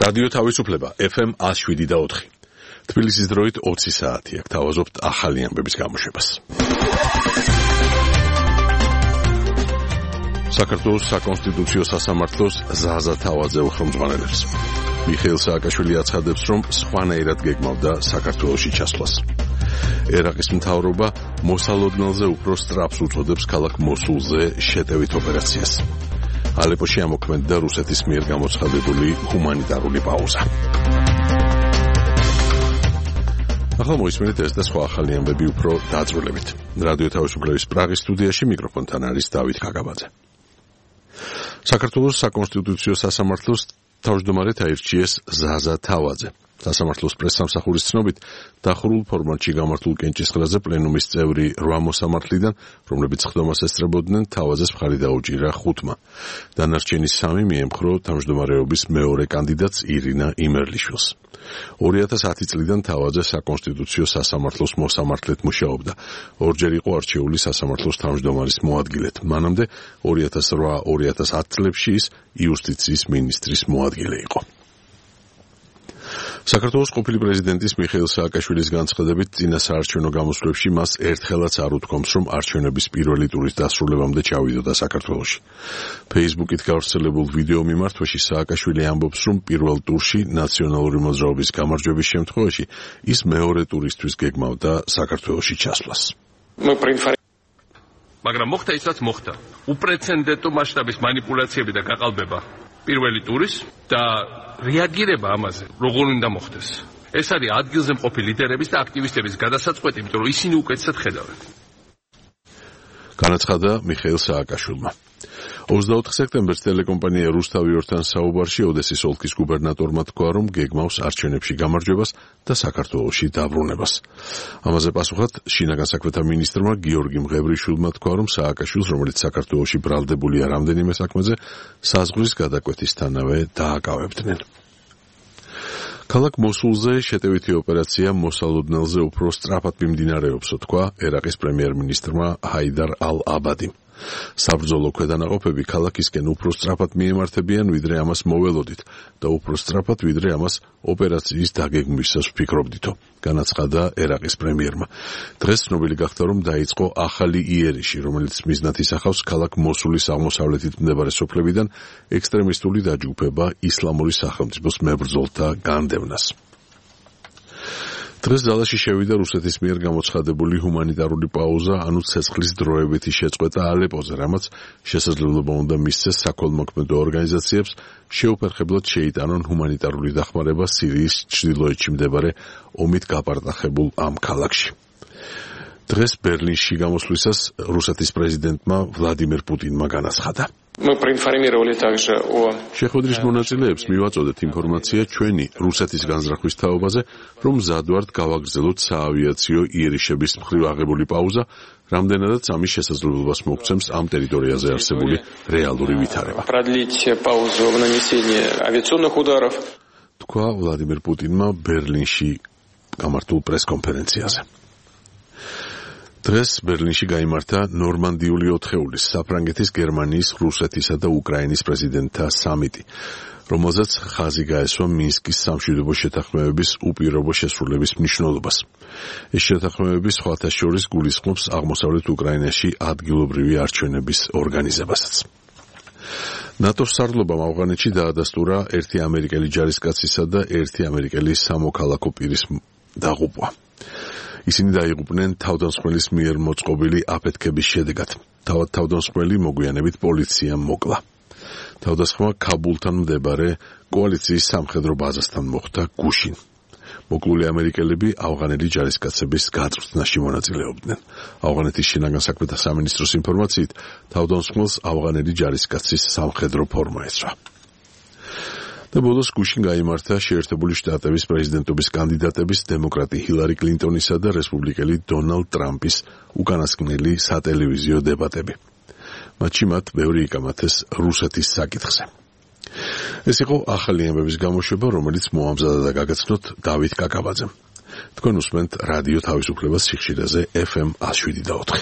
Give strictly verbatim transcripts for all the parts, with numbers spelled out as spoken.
რადიო თავისუფლება ეფ ემ one oh seven და four. თბილისის დროით ოცი საათი აქ თავაზობთ ახალი ამბების გამოშვებას. საქართველოს საკონსტიტუციო სასამართლოს ზაზა თავაძე უხელმძღვანელებს. მიხეილ სააკაშვილი აცხადებს, რომ სხვანაირად გეგმავდა საქართველოში ჩასვლას. ერაყის მთავრობა მოსალოდნელზე უფრო სწრაფს უწოდებს ქალაქ მოსულზე შეტევით ოპერაციას. ალეპოში ამოქმედდა რუსეთის მიერ გამოცხადებული ჰუმანიტარული პაუზა. ახლა მოისმენთ ეს და სხვა ახალი ამბები უფრო დაწვრილებით. რადიო თავისუფლების პრაღის სტუდიაში მიკროფონთან არის დავით ქაგაბაძე. საქართველოს საკონსტიტუციო სასამართლოს თავმჯდომარედ აირჩიეს ზაზა თავაძე. სასამართლოს პრესსამსახურის ცნობით, დახურულ ფორმატში გამართულ კენჭისყრაზე პლენუმის წევრი რვა მოსამართლიდან, რომლებიც ხდომას ესწრებოდნენ, თავაძეს მხარი დაუჭირა ხუთმა. დანარჩენი სამი მიემხრო თავმჯდომარეობის მეორე კანდიდატს ირინა იმერლიშვილს. ორი ათას ათი წლიდან თავაძე საკონსტიტუციო სასამართლოს მოსამართლედ მუშაობდა. ორჯერ იყო არჩეული სასამართლოს თავმჯდომარის მოადგილედ. მანამდე ორი ათას რვა ორი ათას ათი წლებში ის იუსტიციის მინისტრის მოადგილე იყო. საქართველოს ყოფილი პრეზიდენტის მიხეილ სააკაშვილის განცხადებით, წინა საარჩევნო გამოსვლებში მას ერთხელაც არ უთქვამს, რომ არჩევნების პირველი ტურის დასრულებამდე ჩავიდოდა საქართველოში. ფეისბუქით გავრცელებულ ვიდეო მიმართვაში სააკაშვილი ამბობს, რომ პირველ ტურში ნაციონალური მოძრაობის გამარჯვების შემთხვევაში ის მეორე ტურისთვის გეგმავდა საქართველოში ჩასვლას. მაგრამ მოხდა ისაც მოხდა. უპრეცედენტო მასშტაბის манипуляციები და გაყალბება პირველი ტურის და რეაგირება ამაზე როგორ უნდა მოხდეს. ეს არის ადგილზე მყოფი ლიდერების და აქტივისტების გადასაწყვეტი, იმიტომ რომ ისინი უკეთესად ხედავენ. განაცხადა მიხეილ სააკაშვილმა. ოცდაოთხ სექტემბერს ტელეკომპანია რუსთავიორთან საუბარში ოდესის ოლქის გუბერნატორმა თქვა, რომ გეგმავს არჩევნებში გამარჯვებას და საქართველოში დაბრუნებას. ამაზე პასუხად შინაგან საქმეთა მინისტრმა გიორგი მღევრიშვილმა თქვა, რომ სააკაშვილს, რომელიც საქართველოში ბრალდებულია რამდენიმე საქმეზე, საზღვრის გადაკვეთისთანავე დააკავებდნენ. ქალაქ მოსულზე შეტევითი ოპერაცია მოსალოდნელზე უფრო სწრაფად მიმდინარეობს, თქვა ერაყის პრემიერ-მინისტრმა ჰაიდარ ალ-აბადი. საბრძოლო ქვედანაყოფები ქალაქისკენ უფრო სწრაფად მიემართებიან, ვიდრე ამას მოველოდით და უფრო სწრაფად, ვიდრე ამას ოპერაციის დაგეგმვისას ვფიქრობდითო, განაცხადა ერაყის პრემიერმა. დღეს ცნობილი გახდა, რომ დაიწყო ახალი იერიში, რომელიც მიზნად ისახავს ქალაქ მოსულის აღმოსავლეთით მდებარე სოფლებიდან ექსტრემისტული დაჯგუფება ისლამური სახელმწიფოს მებრძოლთა განდევნას. დღეს ძალაში შევიდა რუსეთის მიერ გამოცხადებული ჰუმანიტარული პაუზა, ანუ ცეცხლის დროებითი შეწყვეტა ალეპოზე, რამაც შესაძლებლობა უნდა მისცეს საქველმოქმედო ორგანიზაციებს შეუფერხებლად შეიტანონ ჰუმანიტარული დახმარება სირიის ჩრდილოეთში მდებარე ომით გაპარტახებულ ამ ქალაქში. დღეს ბერლინში გამოსვლისას რუსეთის პრეზიდენტმა ვლადიმერ პუტინმა განაცხადა. შეხვედრის მონაწილეებს მივაწოდეთ ინფორმაცია ჩვენი რუსეთის განზრახვის თაობაზე, რომ მზად ვართ გავაგრძელოთ საავიაციო იერიშების მხრივ აღებული პაუზა, რამდენადაც ამის შესაძლებლობას მოგცემს ამ ტერიტორიაზე არსებული რეალური ვითარება. თქვა ვლადიმერ პუტინმა ბერლინში გამართულ პრესკონფერენციაზე. დღეს ბერლინში გაიმართა ნორმანდიული ოთხეულის საფრანგეთის, გერმანიის, რუსეთისა და უკრაინის პრეზიდენტთა სამიტი, რომელზეც ხაზი გაესვა მინსკის სამშვიდობო შეთანხმებების უპირობო შესრულების მნიშვნელობას. ეს შეთანხმებები სხვათა შორის გულისხმობს აღმოსავლეთ უკრაინაში ადგილობრივი არჩევნების ორგანიზებასაც. ნატოს სარდლობამ ავღანეთში დაადასტურა ერთი ამერიკელი ჯარისკაცისა და ერთი ამერიკელი სამოქალაქო პირის დაღუპვა. ისინი დაიღუპნენ თავდამსხმელის მიერ მოწყობილი აფეთქების შედეგად. თავად თავდამსხმელი მოგვიანებით პოლიციამ მოკლა. თავდასხმა ქაბულთან მდებარე კოალიციის სამხედრო ბაზასთან მოხდა გუშინ. მოკლული ამერიკელები ავღანელი ჯარისკაცების გაწვრთნაში მონაწილეობდნენ. ავღანეთის შინაგან საქმეთა სამინისტროს ინფორმაციით, თავდამსხმელს ავღანელი ჯარისკაცის სამხედრო ფორმა ეცვა. და ბოლოს გუშინ გაიმართა შეერთებული შტატების პრეზიდენტობის კანდიდატების დემოკრატი ჰილარი კლინტონისა და რესპუბლიკელი დონალდ ტრამპის უკანასკნელი სატელევიზიო დებატები. მათში მათ ბევრი იკამათეს რუსეთის საკითხზე. ეს იყო ახალი ამბების გამოშვება, რომელიც მოამზადა და გაგაცნოთ დავით კაკაბაძემ. თქვენ უსმენთ რადიო თავისუფლებას სიხშირეზე ეფ ემ one oh seven და four.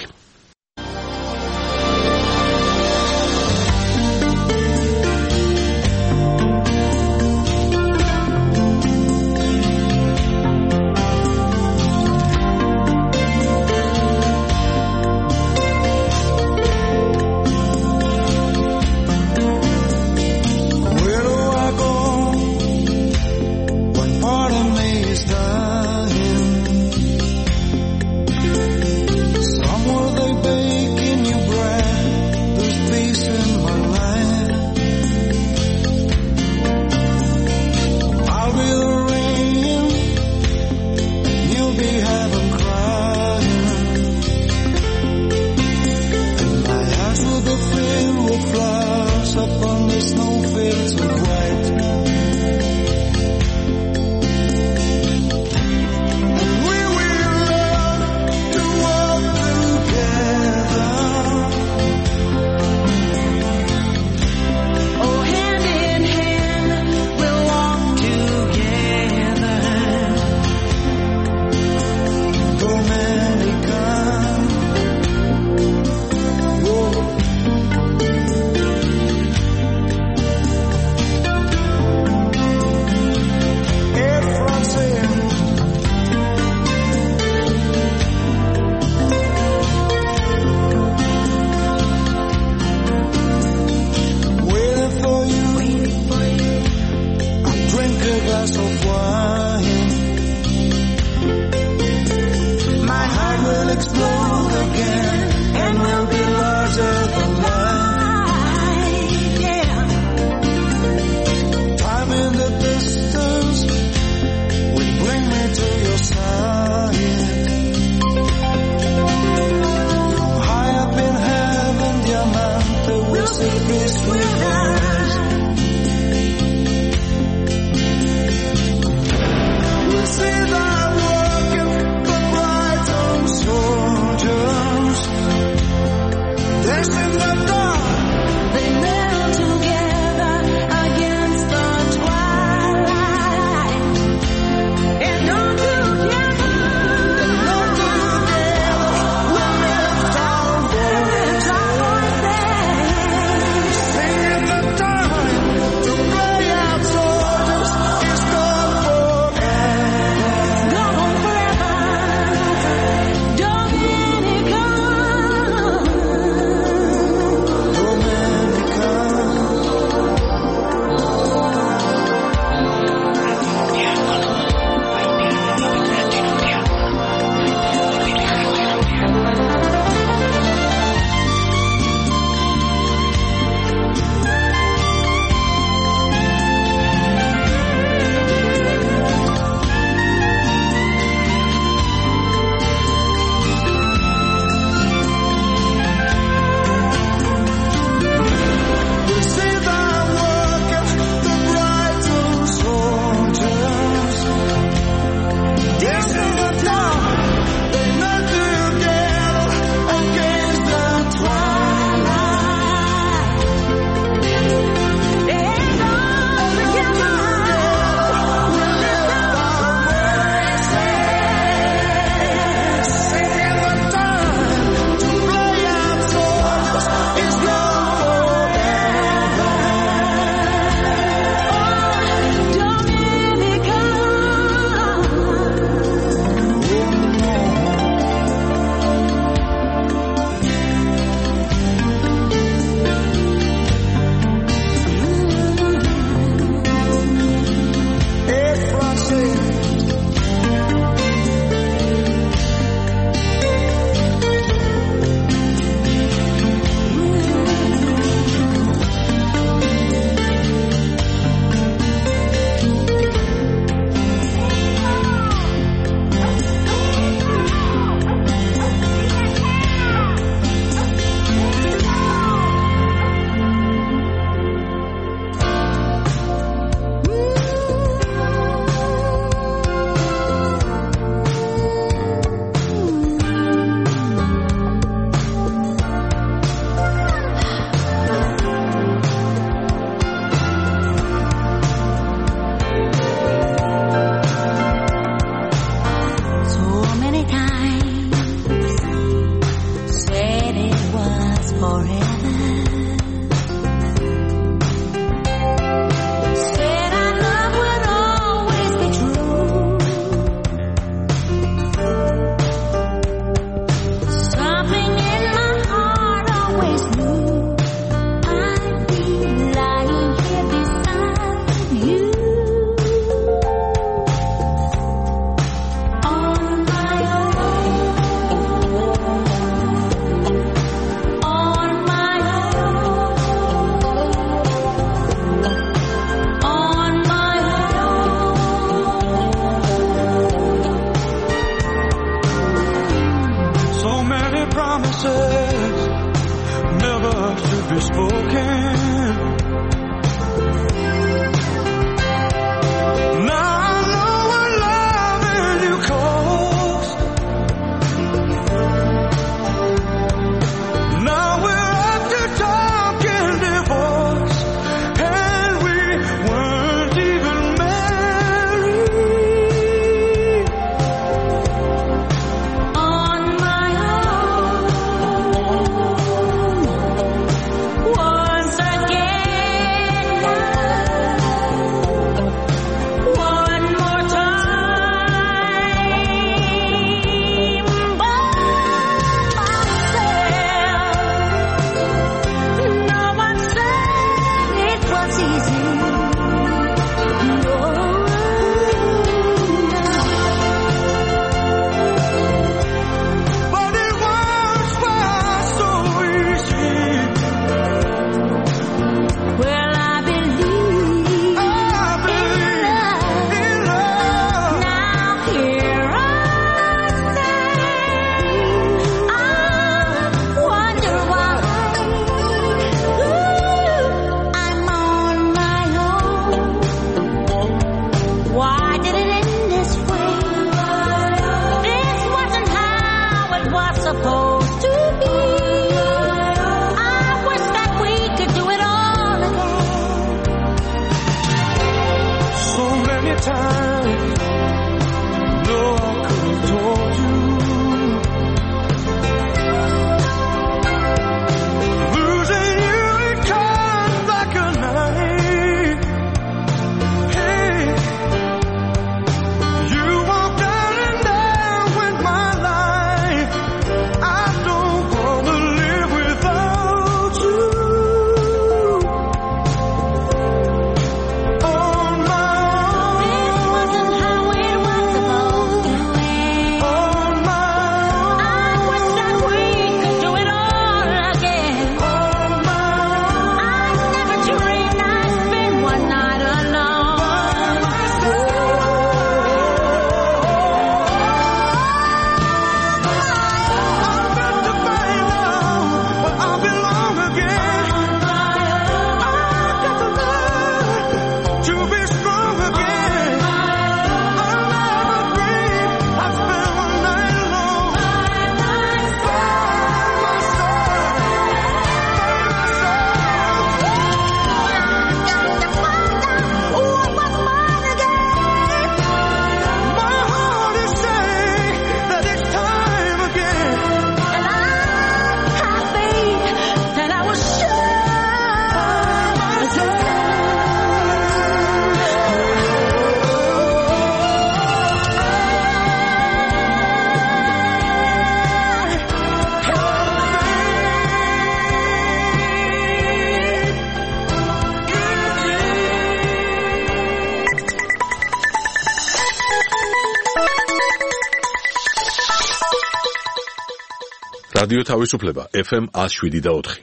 რადიო თავისუფლება ეფ ემ one oh seven და four.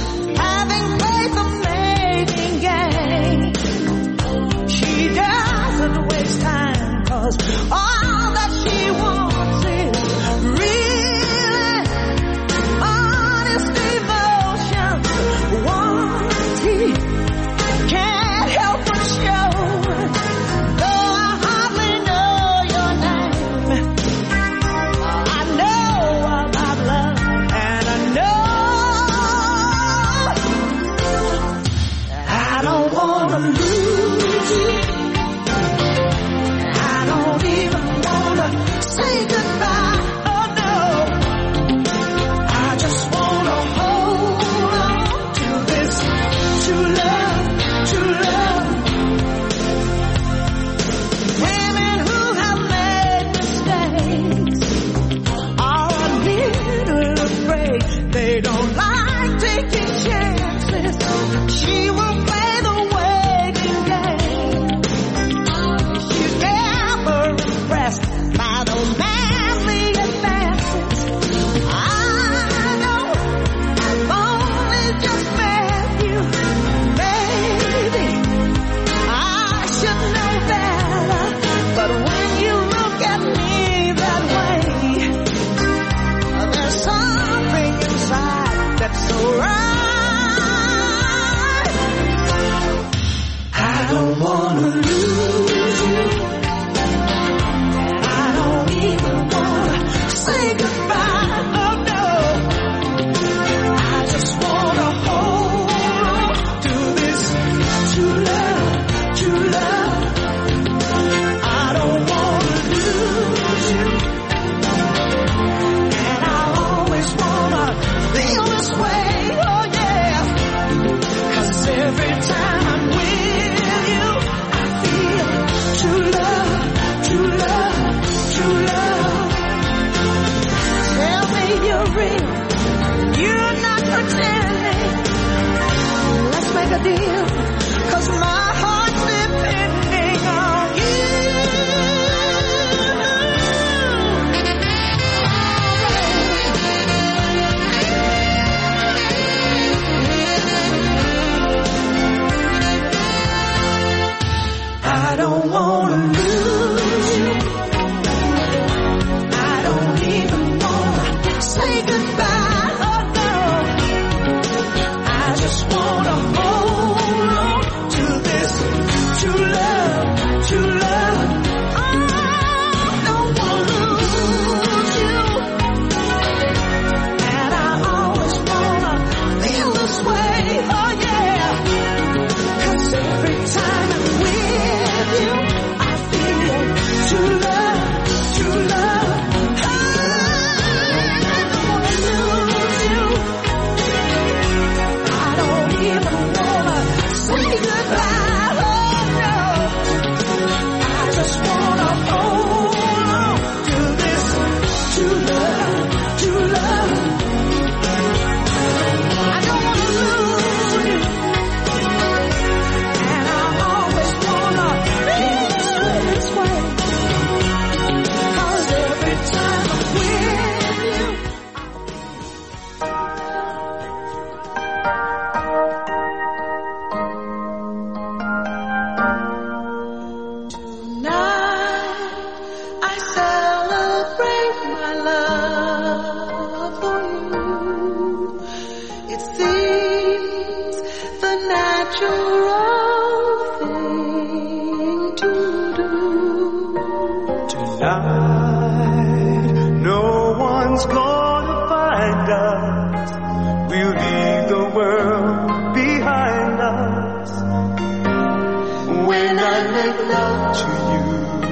Having played the mating game, she just don't wanna lose you. I don't even wanna say goodbye. Oh no. I just wanna hold on to this true love, true love. I don't wanna lose you. And I always wanna feel this way. Oh yeah. 'Cause every time I'm with you, I feel true love, true love, true love. Tell me you're real, you're not pretending. Let's make a deal, 'cause my heart's depending on you. I don't wanna lose you. I don't even wanna say goodbye. Oh no. I just wanna hold on to this true love, true love. I don't wanna lose you. And I always wanna feel this way. Oh yeah. 'Cause every time I'm with you, I feel true love, true love. I don't wanna lose you. I don't even wanna say goodbye. Oh no. I just wanna hold on to this true love, true love. I don't wanna lose you. And I always wanna feel this way, this way. 'Cause every time I'm with you, tonight I celebrate my love for you. It seems the natural thing to do. Tonight, no one's gonna find us. We'll leave the world behind us. When I make love to you,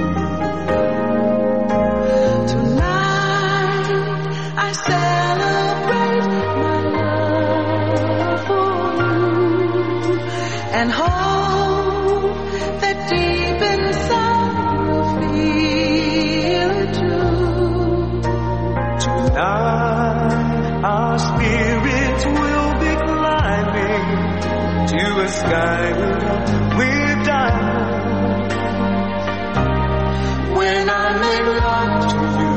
Tonight I celebrate my love for you and hope that deep inside you'll feel it too. tonight our spirits will be climbing to a sky with diamonds. When I make love to you,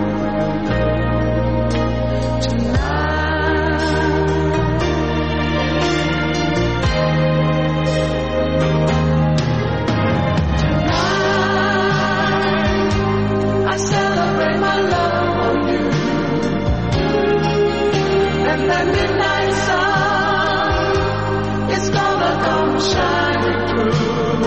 I celebrate my love for you, and that midnight sun is gonna come shining through.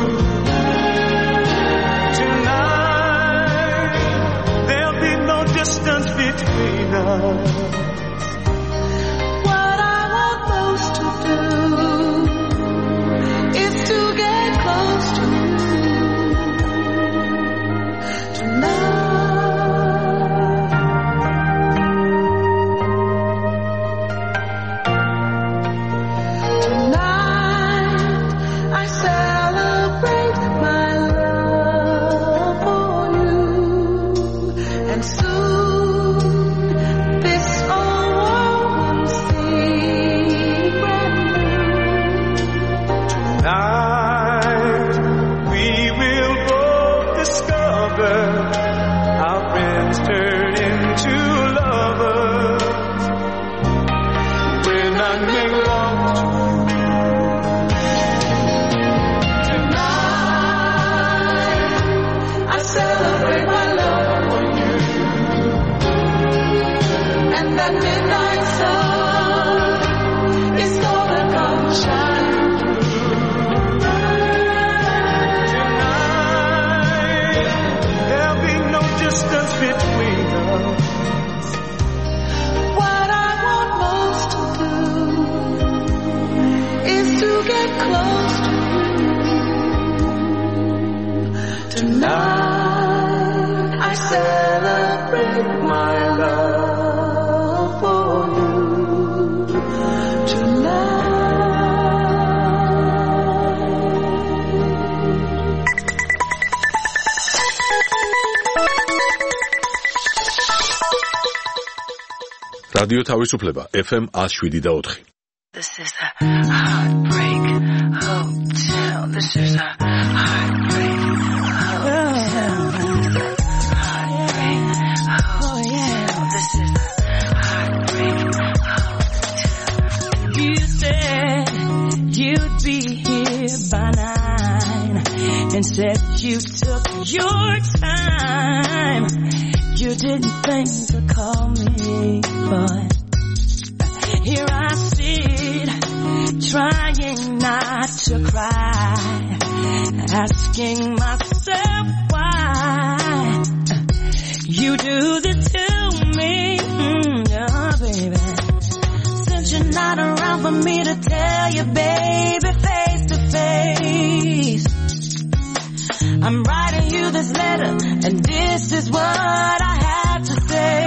tonight there'll be no distance between us. What I want most to do is to get close to you tonight. Tonight I celebrate my love for you, and soon this old world will seem brand new. Tonight we will both discover our friends turn into lovers. When I make love to you, Tonight I celebrate my love for you, and that midnight sun is gonna come shining through. Tonight I celebrate my love for you. რადიო თავისუფლება F M one oh seven და four. This is a heartbreak hotel. This is a heartbreak hotel. Heartbreak hotel. This is a heartbreak hotel. You said you'd be here by nine and said you took your time. You didn't think to call me, but here I sit, trying not to cry, asking myself why you do this to me, mm, oh baby. Since you're not around for me to tell you, baby, face to face, I'm writing you this letter, and this is what I have to say.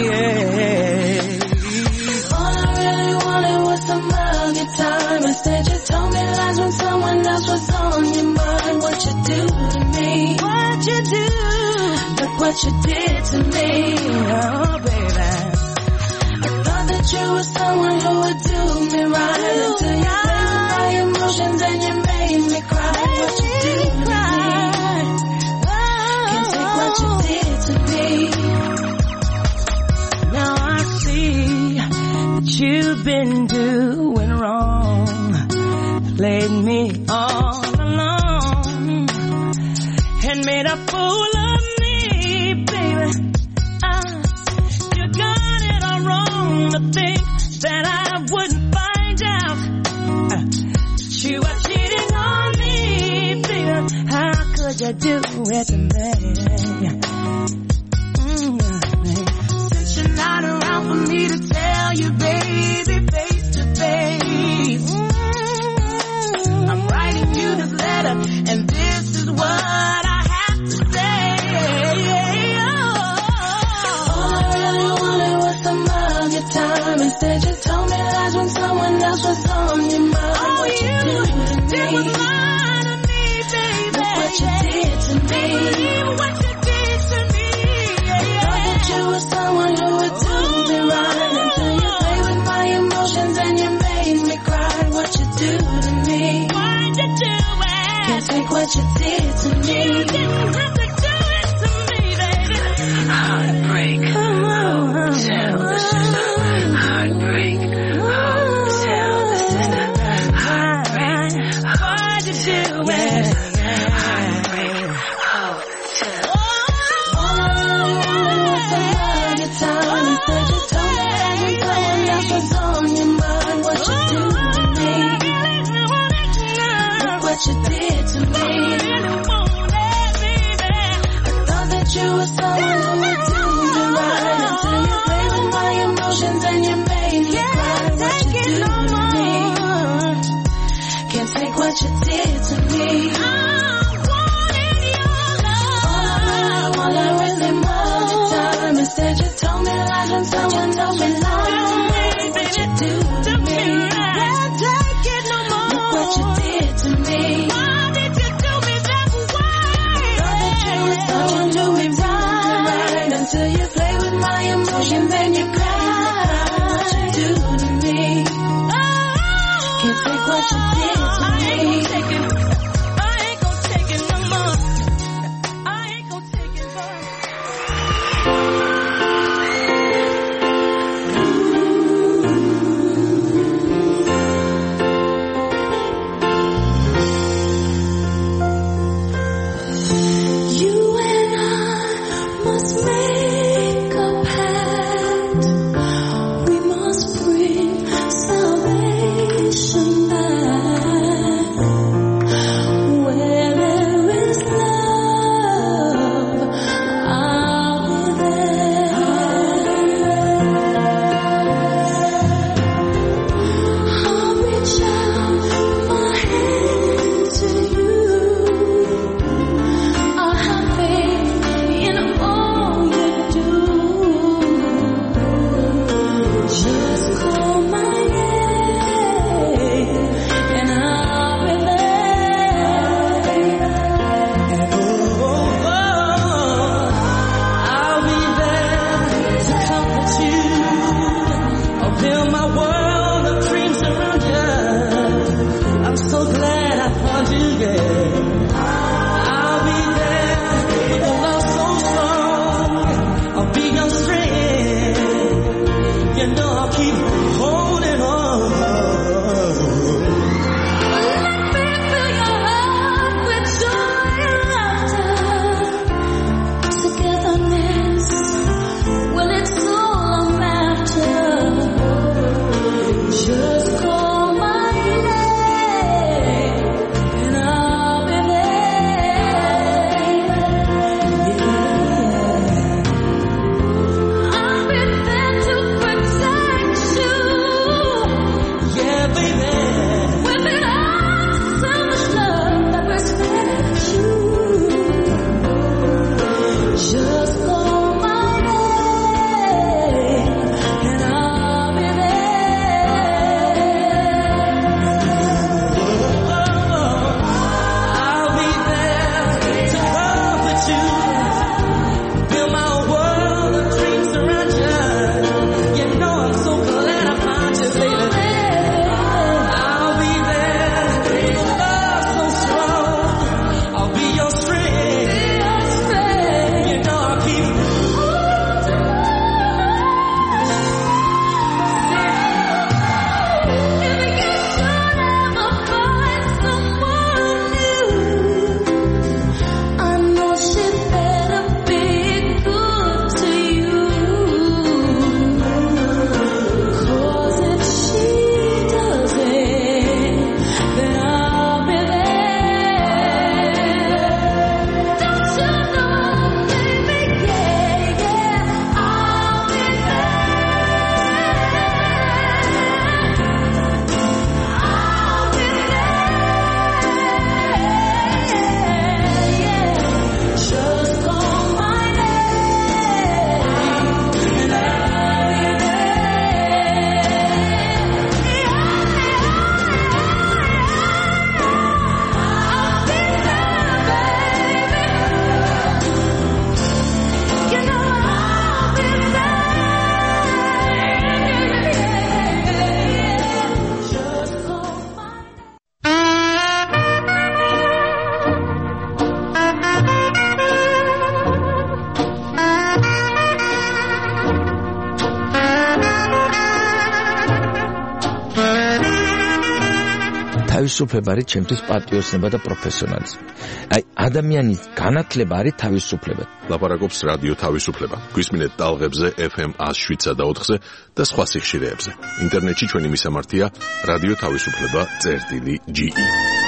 All I really wanted was some other time. Instead, you told me lies when someone else was on your mind. What you do to me? What you do? Look what you did to me, oh baby. I thought that you were someone who would do me right until you played with my emotions and you made me cry. What you do to me? What you did to me. Now I see that you've been doing wrong, played me all along, and made a fool of me, baby. Uh, you got it all wrong to think that I wouldn't find out uh, that you were cheating on me, baby. How could you do it to me? Since you're not around for me to tell you, baby, face to face, I'm writing you this letter, and this is what I have to say. All I really wanted was some of your time. Instead, you told me lies when someone else was on your mind. Oh, what you, you did was lying to me, baby. Look what you did to me. What you did to me. You were someone who would do me right until you played with my emotions and you made me cry. What you do to me? Why'd you do it? Can't take what you did to me. You didn't have to do it to me, baby. Heartbreak hotel. This is a heartbreak hotel. This is a heartbreak. Why'd you do it? Heartbreak hotel. Time. Instead, you told me that when someone else was on your mind. What you do to me? Look what you did to me. I thought that you were someone who would do me right until you played with my emotions and you made me cry. What you do to me? Can't take what you did to me. I wanted your love. All I really wanted time. Instead, you told me lies when someone told me lies. What you do to me? Can't take it no more. Look what you did to me. Why did you do me that way? Thought that you were someone who would do me right თავისუფლება არის ჩემთვის პატრიოტიზმი და პროფესიონალიზმი. აი, ადამიანის განათლება არის თავისუფლება. ლაპარაკობს რადიო თავისუფლება. გვისმინეთ ტალღებზე ეფ ემ one oh seven და ოთხზე და სხვა სიხშირეებზე. ინტერნეტში ჩვენი მისამართია რადიო თავისუფლება წერტილი ჯი ი.